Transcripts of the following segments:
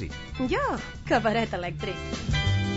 Taxi. Jo, cabaret elèctric.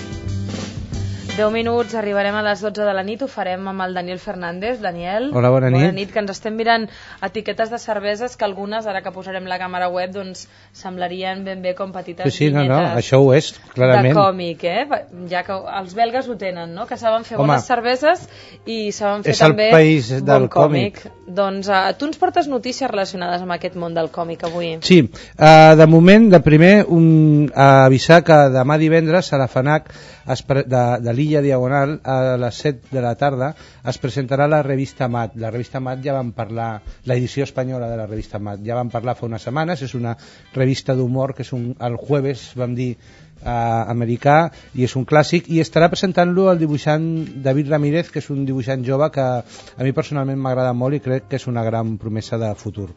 10 minuts, arribarem a les 12 de la nit, ho farem amb el Daniel Fernández. Daniel, hola, bona nit. Bona nit, que ens estem mirant etiquetes de cerveses que algunes, ara que posarem la càmera web, doncs semblarien ben bé com petites vinyetes això ho és, clarament. De còmic, ja que els belgues ho tenen, no? Que saben fer bones cerveses i saben fer també el país del còmic. Doncs tu ens portes notícies relacionades amb aquest món del còmic avui. Sí, de moment, de primer, avisar que demà divendres a la FNAC de l'Illa Diagonal a les 7 de la tarda es presentarà la revista MAT. La revista MAT ja vam parlar, l'edició espanyola de la revista MAT, ja vam parlar fa unes setmanes, és una revista d'humor que és el jueves, vam dir, americà, i és un clàssic, i estarà presentant-lo el dibuixant David Ramírez, que és un dibuixant jove que a mi personalment m'agrada molt i crec que és una gran promesa de futur.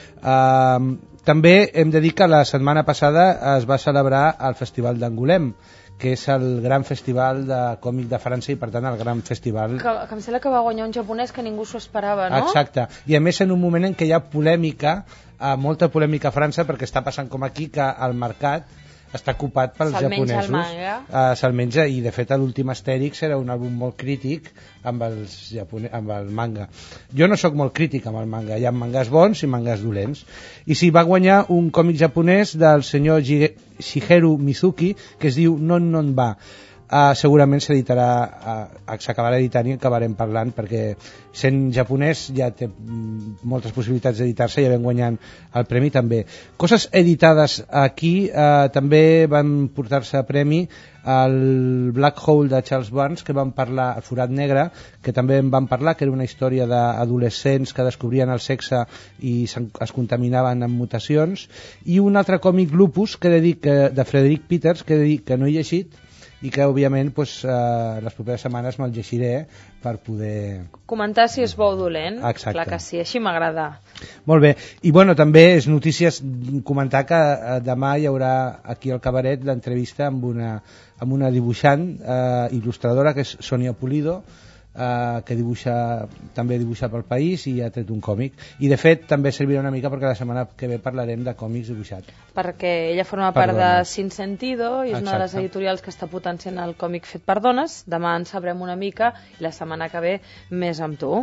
També hem de dir que la setmana passada es va celebrar el Festival d'Angoulême, que és el gran festival de còmic de França i per tant el gran festival que em sembla que va guanyar un japonès que ningú s'ho esperava, no? Exacte, i a més en un moment en què hi ha polèmica, molta polèmica a França, perquè està passant com aquí que el mercat està ocupat pels japonesos. Se'l menja, i de fet l'últim Astèrix era un àlbum molt crític amb el manga. Jo no sóc molt crític amb el manga, hi ha mangas bons i mangas dolents, i sí, va guanyar un còmic japonès del senyor Shigeru Mizuki que es diu Non Non Ba. Segurament s'acabarà editant i acabarem parlant, perquè sent japonès ja té moltes possibilitats d'editar-se, ja vam guanyant el premi també. Coses editades aquí, també van portar-se a premi el Black Hole de Charles Burns, que vam parlar, el Forat Negre, que també en vam parlar, que era una història d'adolescents que descobrien el sexe i es contaminaven amb mutacions, i un altre còmic, Lupus, de Frederick Peters, que he de dir que no he llegit, i que òbviament les properes setmanes me'l llegiré per poder comentar si és bo o dolent. Exacte. Clar que sí, així m'agrada. Molt bé, i bueno, també és notícies comentar que demà hi haurà aquí al cabaret l'entrevista amb una dibuixant il·lustradora, que és Sonia Pulido, que també dibuixa pel País i ha tret un còmic, i de fet també servirà una mica perquè la setmana que ve parlarem de còmics dibuixats, perquè ella forma part de Sin Sentido i és una de les editorials que està potenciant el còmic fet per dones. Demà en sabrem una mica i la setmana que ve més amb tu.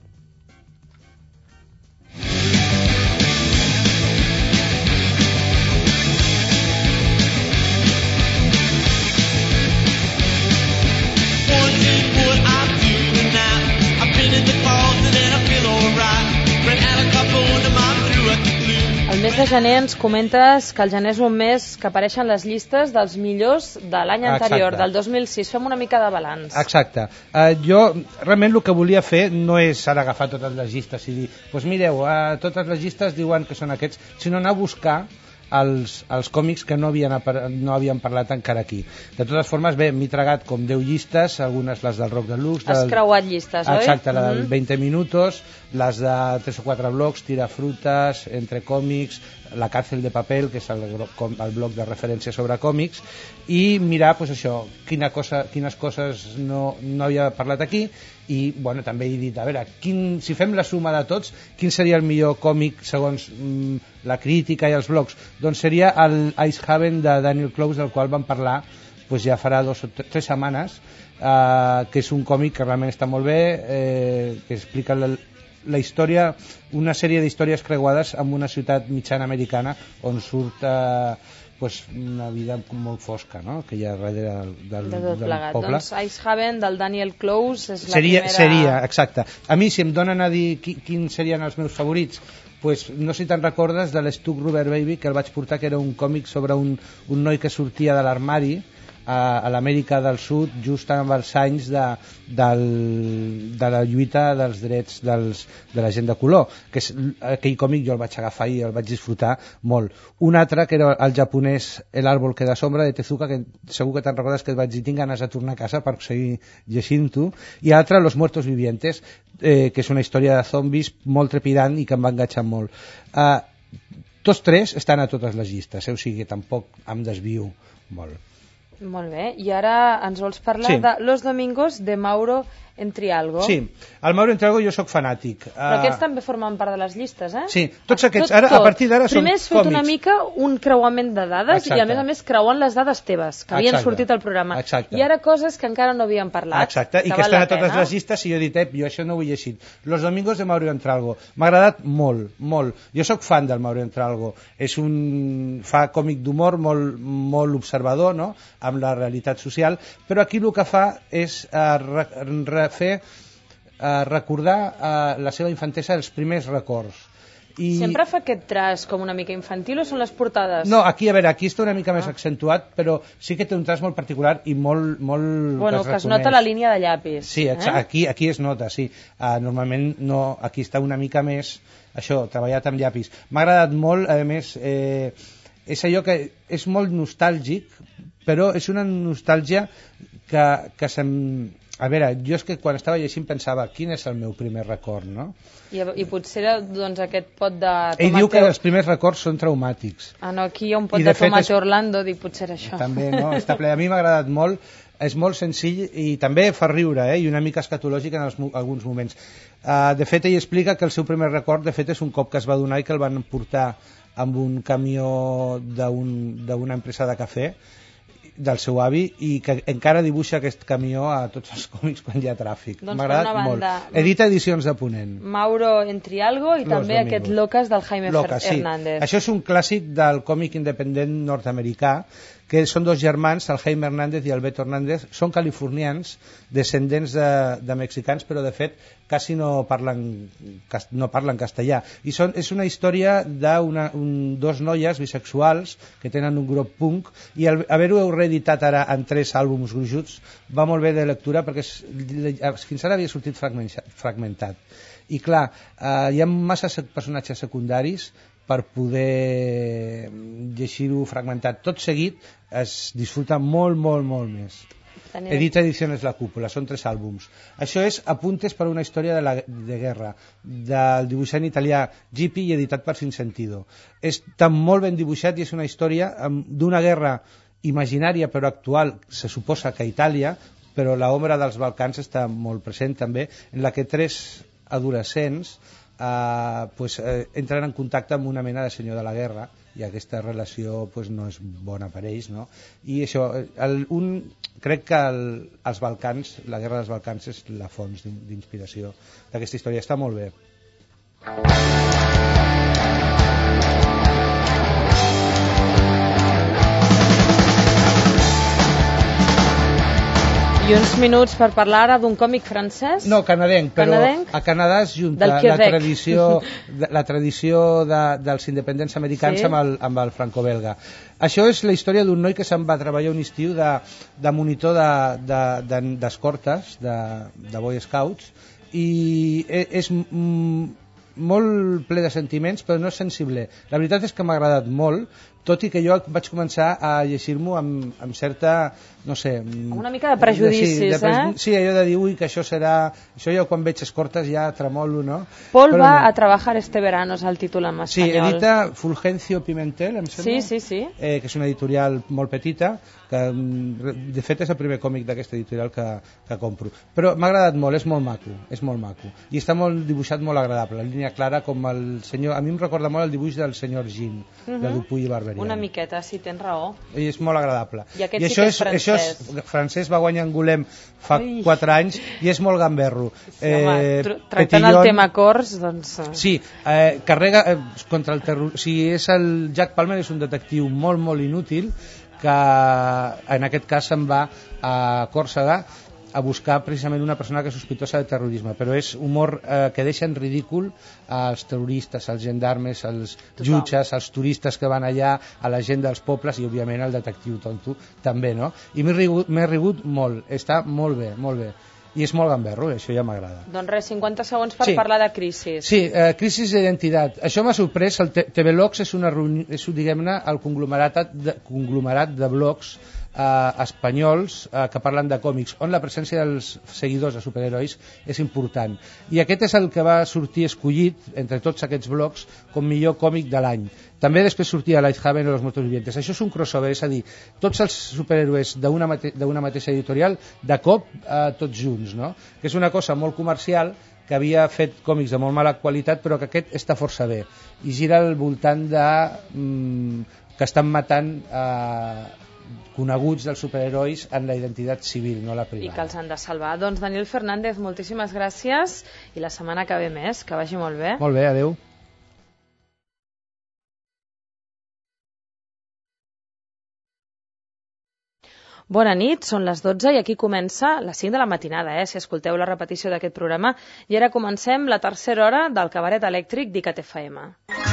El mes de gener ens comentes que el gener és un mes que apareixen les llistes dels millors de l'any anterior, del 2006. Fem una mica de balanç. Exacte. Jo realment el que volia fer no és ara agafar totes les llistes i dir, doncs mireu, totes les llistes diuen que són aquests, sinó anar a buscar els còmics que no havien parlat encara aquí. De totes formes, bé, m'he tragat com 10 llistes, algunes les del Rock Deluxe. Has creuat llistes, oi? Exacte, la del 20 minutos, les de 3 o 4 blocs, Tirafrutas, Entre Còmics, La Cárcel de Papel, que és el bloc de referència sobre còmics, i mirar, doncs això, quines coses no havia parlat aquí, i bueno, també he dit, a veure, si fem la suma de tots, quin seria el millor còmic segons la crítica i els blogs? Doncs seria el Icehaven de Daniel Clowes, del qual vam parlar ja farà 2 o 3 setmanes, que és un còmic que realment està molt bé, que explica la història, una sèrie d'històries creuades amb una ciutat mitjana americana on surt una vida molt fosca, no?, que hi ha darrere del poble. Doncs Icehaven del Daniel Clowes és la primera... Seria, exacte. A mi, si em donen a dir quins serien els meus favorits, pues, no sé si te'n recordes de l'Stuck Rubber Baby, que el vaig portar, que era un còmic sobre un noi que sortia de l'armari a l'Amèrica del Sud, just amb els anys de la lluita dels drets de la gent de color, que és aquell còmic jo el vaig agafar i el vaig disfrutar molt. Un altre, que era el japonès El árbol que da sombra, de Tezuka, que segur que te'n recordes, que et vaig dir tinc ganes de tornar a casa per seguir llegint-ho, i l'altre, Los muertos vivientes, que és una història de zombis molt trepidant i que em va enganxar molt. Tots tres estan a totes les llistes, o sigui que tampoc em desvio molt. Molt bé, i ara ens vols parlar de Los Domingos de Mauro Entri Algo. Sí, el Mauro Entre Algo jo sóc fanàtic. Però aquests també formen part de les llistes, eh? Sí, tots aquests, ara, a partir d'ara són còmics. Primer has fet una mica un creuament de dades i a més creuen les dades teves, que havien sortit al programa. Exacte. I ara coses que encara no havíem parlat. Exacte, i que estan a totes les llistes i jo he dit, jo això no ho he llegit. Los domingos de Mauro Entre Algo. M'ha agradat molt, molt. Jo sóc fan del Mauro Entre Algo. Fa còmic d'humor molt observador, no?, amb la realitat social, però aquí el que fa és recordar la seva infantesa, els primers records. Sempre fa aquest traç com una mica infantil o són les portades? No, aquí està una mica més accentuat, però sí que té un traç molt particular i molt bueno, que es nota la línia de llapis. Sí, aquí es nota, sí. Normalment no, aquí està una mica més, això, treballat amb llapis. M'ha agradat molt, a més, és allò que és molt nostàlgic, però és una nostàlgia que se'm... A veure, jo és que quan estava llegint pensava quin és el meu primer record, no? I potser doncs aquest pot de... Ell diu que els primers records són traumàtics. No, aquí hi ha un pot de Tomate Orlando, dic potser això. També, no? Està ple. A mi m'ha agradat molt, és molt senzill i també fa riure, i una mica escatològic en alguns moments. De fet, ell explica que el seu primer record, de fet, és un cop que es va donar i que el van portar amb un camió d'una empresa de cafè, del seu avi, i que encara dibuixa aquest camió a tots els còmics quan hi ha tràfic. Doncs m'ha agradat molt. Edita edicions de Ponent. Mauro Entre Algo i també aquest Locas del Jaime Hernández. Això és un clàssic del còmic independent nord-americà, que són dos germans, el Jaime Hernández i el Beto Hernández, són californians, descendents de mexicans, però de fet quasi no parlen castellà. I és una història de dos noies bisexuals que tenen un grup punk, i haver-ho reeditat ara en 3 àlbums gruixuts va molt bé de lectura, perquè fins ara havia sortit fragmentat. I clar, hi ha massa personatges secundaris per poder llegir-ho fragmentat. Tot seguit es disfruta molt, molt, molt més. Edita Ediciones La Cúpula, són 3 àlbums. Això és Apuntes per una història de guerra, del dibuixant italià Gippi, i editat per Sin Sentido. Està molt ben dibuixat i és una història d'una guerra imaginària però actual, se suposa que a Itàlia, però l'ombra dels Balcans està molt present també, en la que 3 adolescents entren en contacte amb una mena de senyor de la guerra, i aquesta relació no és bona per ells, no? I això, crec que els Balcans, la guerra dels Balcans és la font d'inspiració d'aquesta història. Està molt bé. I uns minuts per parlar ara d'un còmic francès? No, canadenc, però a Canadà es junta la tradició dels independents americans amb el franco-belga. Això és la història d'un noi que se'n va treballar un estiu de monitor d'escortes, de Boy Scouts, i és molt ple de sentiments, però no és sensible. La veritat és que m'ha agradat molt, tot i que jo vaig començar a llegir-m'ho amb certa, no sé... Una mica de prejudicis, Sí, allò de dir, ui, que això serà... Això jo quan veig escortes ja tremolo, no? Paul va a trabajar este verano, és el títol en espanyol. Sí, edita Fulgencio Pimentel, em sembla. Sí. Que és una editorial molt petita, que de fet és el primer còmic d'aquesta editorial que compro. Però m'ha agradat molt, és molt maco. I està molt dibuixat, molt agradable. La línia clara, com el senyor... A mi em recorda molt el dibuix del senyor Jean, de Dupuy i Barber. Una miqueta, sí, tens raó. I és molt agradable. I aquest sí que és francès. Això és francès, va guanyar Angoulême fa 4 anys i és molt gamberro. Sí, tractant el tema cors, doncs... Sí, carrega contra el terror... Si és el Jack Palmer, és un detectiu molt, molt inútil, que en aquest cas se'n va a Còrsega a buscar precisament una persona que és sospitosa de terrorisme, però és humor que deixa en ridícul als terroristes, als gendarmes, als jutges, als turistes que van allà, a la gent dels pobles i òbviament al detectiu tonto també, no? I m'he rigut molt, està molt bé, molt bé. I és molt gamberro, això ja m'agrada. Doncs res, 50 segons per parlar de Crisis. Sí, Crisis d'identitat. Això m'ha sorprès, el TV Logs és diguem-ne, el conglomerat de blogs espanyols que parlen de còmics, on la presència dels seguidors de superherois és important. I aquest és el que va sortir escollit, entre tots aquests blocs, com millor còmic de l'any. També després sortia Lighthaven o Los Muertos Vivientes. Això és un crossover, és a dir, tots els superhéroes d'una mateixa editorial, de cop, tots junts, no? Que és una cosa molt comercial, que havia fet còmics de molt mala qualitat, però que aquest està força bé. I gira al voltant de que estan matant coneguts dels superherois en la identitat civil, no la privada. I que els han de salvar. Doncs Daniel Fernández, moltíssimes gràcies i la setmana que ve més, que vagi molt bé. Molt bé, adeu. Bona nit, són les 12 i aquí comença les 5 de la matinada, si escolteu la repetició d'aquest programa. I ara comencem la tercera hora del Cabaret Elèctric d'ICAT FM.